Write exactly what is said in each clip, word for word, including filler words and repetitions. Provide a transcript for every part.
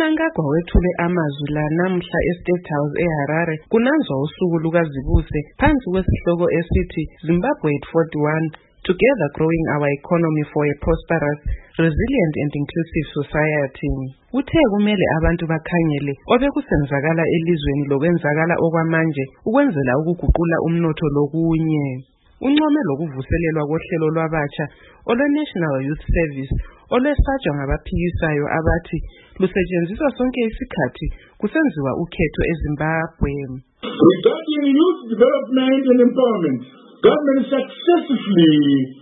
uMnangagwa wethule amazwi la namhla eState House eHarare kunanzwa usuku lukaZibuse phansi kwesihloko esithi Zimbabwe at forty-one, Together Growing Our Economy for a Prosperous, Resilient and Inclusive Society. Uthe kumele abantu bakhangele obekusenzakala elizweni lokwenzakala okwamanje ukwenzela ukuguqula umnotho lokunye. Uncome lokuvuselelwa kohlelo lwabatsha olwe-National Youth Service olwesatshwa ngabaphikisayo abathi lusetshenziswa sonke isikhathi kusenziwa ukhetho eZimbabwe. Regarding youth development and empowerment, government successfully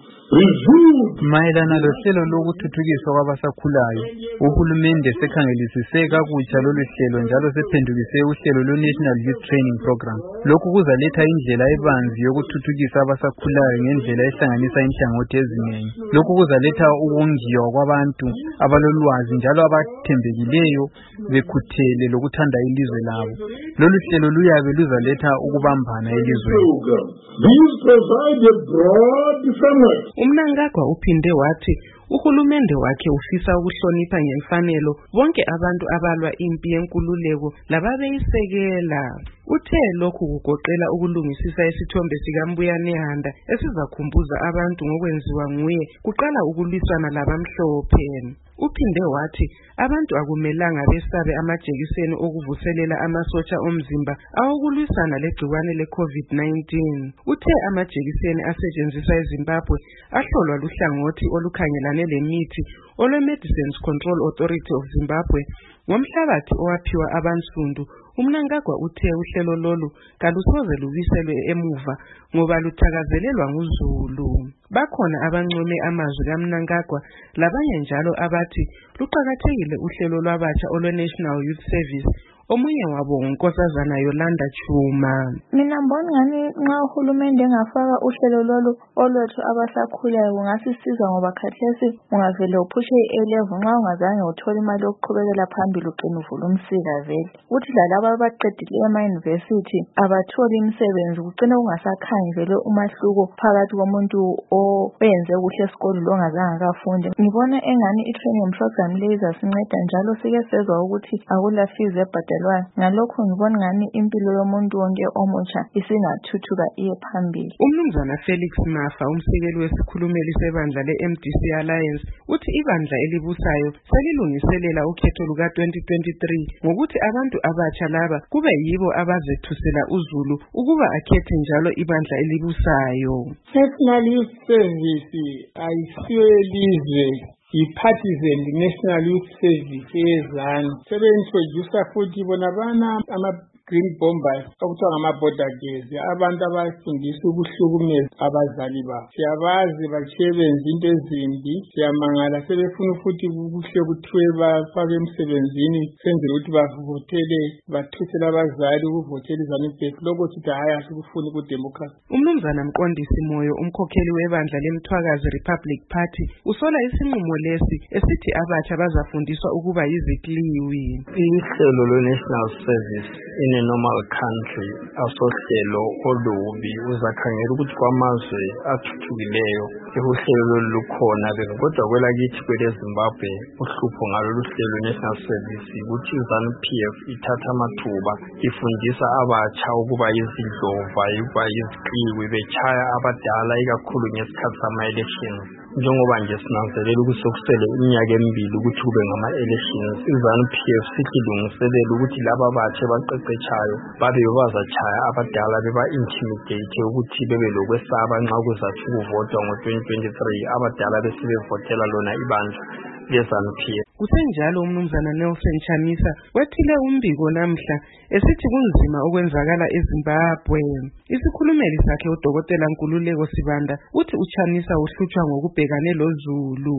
reviewed mayelana lohlelo lokuthuthukiswa kwabasakhulayo. Uhulumende sekhangelisise kakutsha lolu hlelo njalo sephendukise uhlelo lwe-National Youth Training Program. Lokhu kuzaletha indlela ebanzi yokuthuthukisa abasakhulayo ngendlela ehlanganisa inhlangothi ezinengi. Lokhu kuzaletha ukongiwa kwabantu abalolwazi njalo abathembekileyo bekhuthele lokuthanda ilizwe labo. Lolu hlelo luyabe luzaletha ukubambana elizweni. These provide a broad framework. uMnangagwa uphinde wathi uhulumende wakhe ufisa ukuhlonipha ngemfanelo bonke abantu abalwa impi yenkululeko lababeyisekela. Uthe lokhu kugoqela ukulungisisa isithombe sikaMbuyane Handa esizakhumbuza abantu ngokwenziwa nguye kuqala ukulwisana labamhlophe. Uphinde wathi abantu akumelanga besabe amajekiseni okuvuselela amasotsha omzimba awokulwisana legciwane le-COVID nineteen. Uthe amajekiseni asetshenziswa eZimbabwe ahlolwa luhlangothi olukhangelane lemithi olwe-Medicines Control Authority of Zimbabwe ngomhlabathi owaphiwa abansundu. uMnangagwa uthe uhlelo lolu kalusoze lubiselwe emuva ngoba luthakazelelwa nguZulu. Bakhona abancome amazwi kaMnangagwa labanye njalo abathi luqakathekile uhlelo lwabatsha olwe-National Youth Service. Omunye wabo uNkosazana Yolanda Chuma. Mina mbona ngani nxa uhulumende engafaka uhlelo lolu olwethu abasakhulayo kungasisiza ngoba khathesi ungavele uphushe i-A level nxa ungazange uthole imali yokuqhubekela phambili ugcina uvula umsika vele. Uthi lalabo abaqedileyo ema-university abatholi imisebenzi kugcina kungasakhanyi vele umahluko phakathi komuntu oyenze kuhle esikoleni longazange akafunde. Ngibona engani i-training program le izasinceda njalo sike sezwa ukuthi akula fees ebhadalwayo. Ngalokho ngibona ngani impilo yomuntu wonke omutsha isingathuthuka iye phambili. uMnumzana Felix Mafa, umsekeli wesikhulumeli sebandla le-M D C Alliance, uthi ibandla elibusayo selilungiselela ukhetho luka twenty twenty-three ngokuthi abantu abatsha laba kube yibo abazethusela uZulu ukuba akhethe njalo ibandla elibusayo. National Youth Service ayisiyo elizwe i-partisan National Youth Service yezana sebe-introducer futhi bona bana ama-green bombers okuthiwa ngama-border girls, abantu abafundisa ukuhlukumeza abazali babo. Siyabazi batshiye benza into ezimbi, siyamangala sebefuna futhi kuhle kuthiwe bafake emsebenzini senzela ukuthi bavotele bathusele abazali ukuvotela iZANU-P F. Lokho sithi hayi asikufuni kudemocracy. uMnumzana Mqondisi Moyo, umkhokheli webandla leMthwakazi Republic Party, usola isinqumo lesi esithi abatsha bazafundiswa ukuba yizikliwi. Ihlelo lwe-National Service in a normal country asohlelo olubi. Uzakhangela ukuthi kwamazwe athuthukileyo uhlelo lolu lukhona bebe, kodwa kwelakithi kweleZimbabwe uhlupho ngalolu hlelo lwe-National Service ukuthi iZANU-P F ithatha amathuba ifundisa abatsha ukuba yizidlova, ukuba yizikliwi, betshaya abadala ikakhulu ngesikhathi sama-elections. Njengoba nje sinanzelela ukuthi sokusele iminyaka emibili ukuthi kube ngama-elections, iZANU-P F sithi lungiselela ukuthi laba batsha baqeqetshayo babe bazatshaya abadala beba-intimidate ukuthi bebe lokwesaba nxa kuzathi ukuvotwa ngo-twenty twenty-three abadala besebevotela lona ibandla leZANU-P F. Kusenjalo uMnumzana Nelson Chamisa wethile umbiko namhla esithi kunzima okwenzakala eZimbabwe. Isikhulumeli sakhe uDokotela Nkululeko Sibanda uthi uChamisa uhlutshwa ngokubhekane loZulu.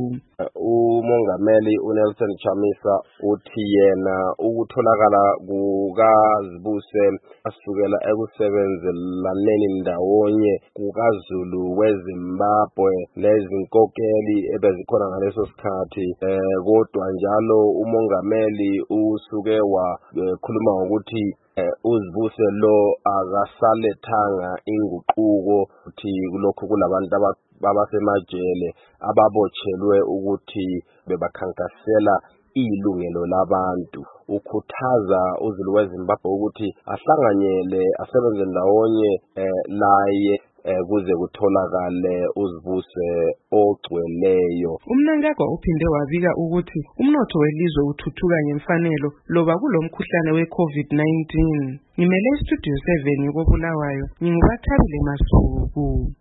Umongameli uNelson Chamisa uthi yena ukutholakala kukaZibuse asukela ekusebenzelaneni ndawonye kukaZulu weZimbabwe nezinkokeli ebezikhona ngaleso sikhathi, kodwa njalo umongameli usuke wakhuluma ngokuthi uZibuse lo akasalethanga inguquko ukuthi kulokho kulabantu abasemajele ababotshelwe ukuthi bebakhankasela ilungelo labantu. ukhuthaza uZulu weZimbabwe ukuthi ahlanganyele asebenze ndawonye eh, laye eh, kuze kutholakale uzibuse ogcweleyo. Umnangagwa uphinde wabika ukuthi umnotho welizwe uthuthuka ngemfanelo loba kulomkhuhlane we-COVID nineteen. Ngimele istudio seven ngobulawayo, ngingubathabile Masuku.